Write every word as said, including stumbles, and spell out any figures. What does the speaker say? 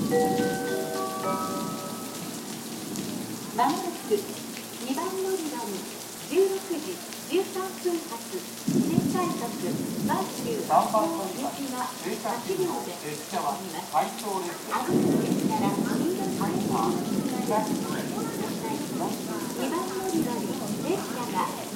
まもなくにばん乗り場にじゅうろくじじゅうさんぷん発新快速満州さんばん乗り場行きがはちびょうで列車は進みます。 回送列車危ないですから黄色い線をお願いします。にばん乗り場に列車が